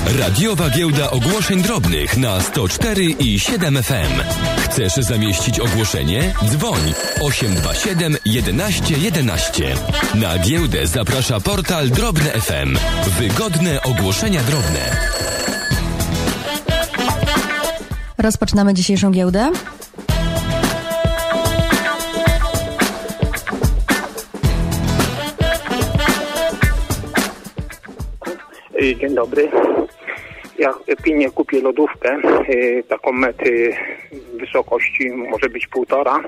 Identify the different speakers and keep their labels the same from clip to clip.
Speaker 1: Radiowa Giełda Ogłoszeń Drobnych na 104 i 7 FM. Chcesz zamieścić ogłoszenie? Dzwoń 827 11 11. Na giełdę zaprasza portal Drobne FM. Wygodne ogłoszenia drobne.
Speaker 2: Rozpoczynamy dzisiejszą giełdę.
Speaker 3: Dzień dobry. Ja pilnie kupię lodówkę, taką metry wysokości może być 1,5,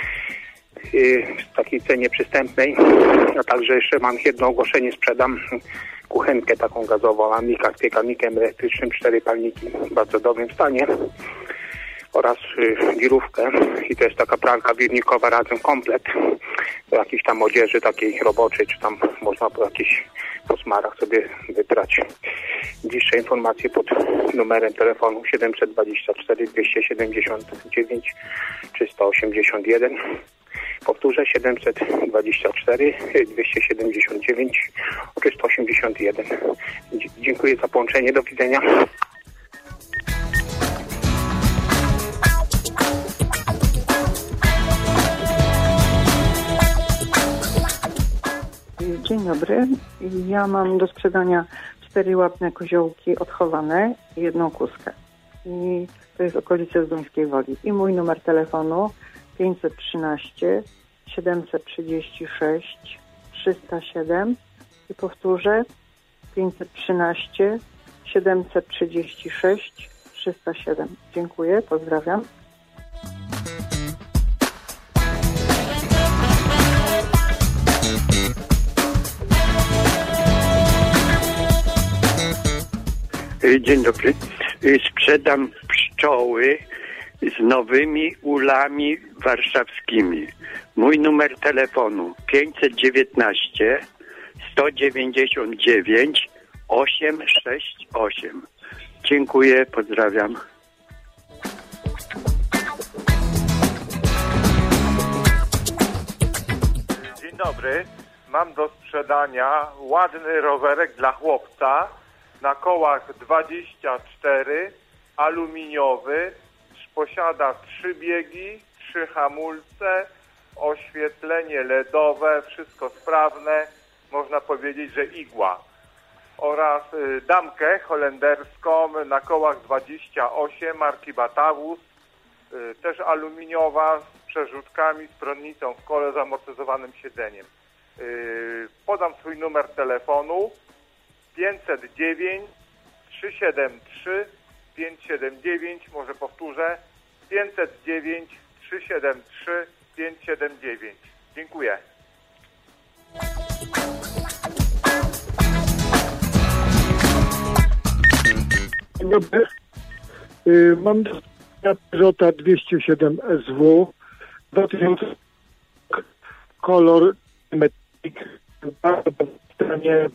Speaker 3: w takiej cenie przystępnej. A także jeszcze mam jedno ogłoszenie, sprzedam kuchenkę taką gazową, Amica z piekarnikiem elektrycznym, 4 palniki w bardzo dobrym stanie oraz wirówkę i to jest taka pralka wirnikowa razem komplet do jakiejś tam odzieży takiej roboczej, czy tam można po jakichś posmarach sobie wybrać. Bliższe informacje pod numerem telefonu 724 279 381. Powtórzę 724 279 381. Dziękuję za połączenie. Do widzenia.
Speaker 4: Dzień dobry. Ja mam do sprzedania 4 łapne koziołki odchowane i 1 kuskę. I to jest okolice Zduńskiej Woli. I mój numer telefonu 513 736 307. I powtórzę 513 736 307. Dziękuję, pozdrawiam.
Speaker 5: Dzień dobry. Sprzedam pszczoły z nowymi ulami warszawskimi. Mój numer telefonu 519 199 868. Dziękuję, pozdrawiam.
Speaker 6: Dzień dobry. Mam do sprzedania ładny rowerek dla chłopca na kołach 24, aluminiowy, posiada 3 biegi, 3 hamulce, oświetlenie LEDowe, wszystko sprawne, można powiedzieć, że igła. Oraz damkę holenderską na kołach 28 marki Batavus, też aluminiowa, z przerzutkami, z prądnicą w kole, z amortyzowanym siedzeniem. Podam swój numer telefonu 509 373 579, może powtórzę, 509 373 579. Dziękuję.
Speaker 7: Dzień dobry. Mam Peugeota 207 SW 2000, kolor metallic, bardzo stanie.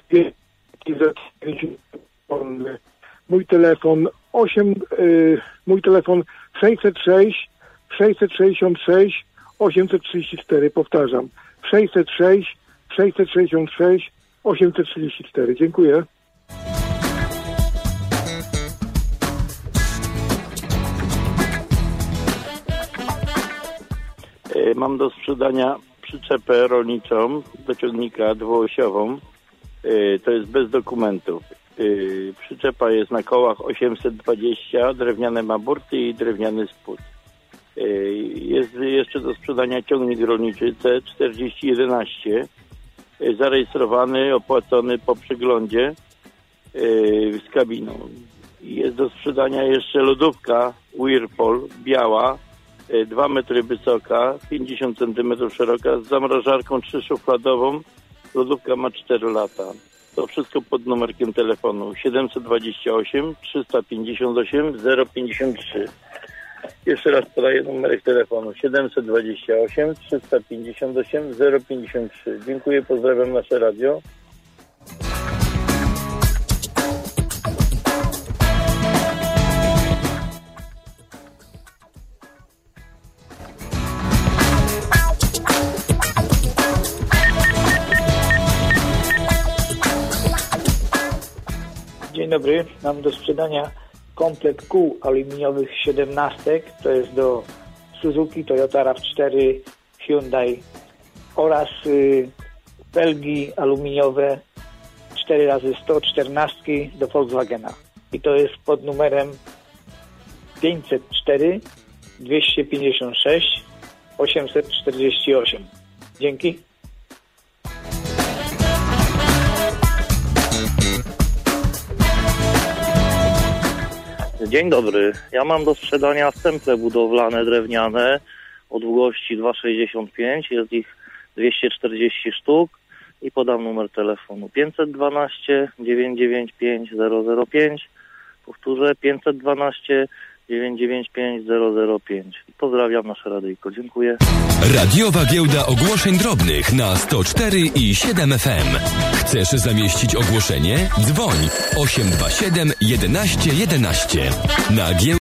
Speaker 7: Mój telefon 606 666 834, powtarzam 606 666 834. Dziękuję.
Speaker 8: Mam do sprzedania przyczepę rolniczą do ciągnika dwuosiową. To jest bez dokumentów. Przyczepa jest na kołach 820, drewniane ma burty i drewniany spód. Jest jeszcze do sprzedania ciągnik rolniczy C4011, zarejestrowany, opłacony po przeglądzie z kabiną. Jest do sprzedania jeszcze lodówka Whirlpool, biała, 2 metry wysoka, 50 cm szeroka, z zamrażarką 3-szufladową. Lodówka ma 4 lata. To wszystko pod numerkiem telefonu 728 358 053. Jeszcze raz podaję numerek telefonu 728 358 053. Dziękuję, pozdrawiam nasze radio.
Speaker 9: Dzień dobry. Mam do sprzedania komplet kół aluminiowych 17. To jest do Suzuki, Toyota RAV4, Hyundai oraz felgi aluminiowe 4x114 do Volkswagena. I to jest pod numerem 504 256 848. Dzięki.
Speaker 10: Dzień dobry. Ja mam do sprzedania stemple budowlane drewniane o długości 2,65. Jest ich 240 sztuk i podam numer telefonu 512 995 005. Powtórzę 512 995 005. Pozdrawiam nasze radyjko. Dziękuję.
Speaker 1: Radiowa giełda ogłoszeń drobnych na 104 i 7 FM. Chcesz zamieścić ogłoszenie? Dzwoń 827 11 11. Na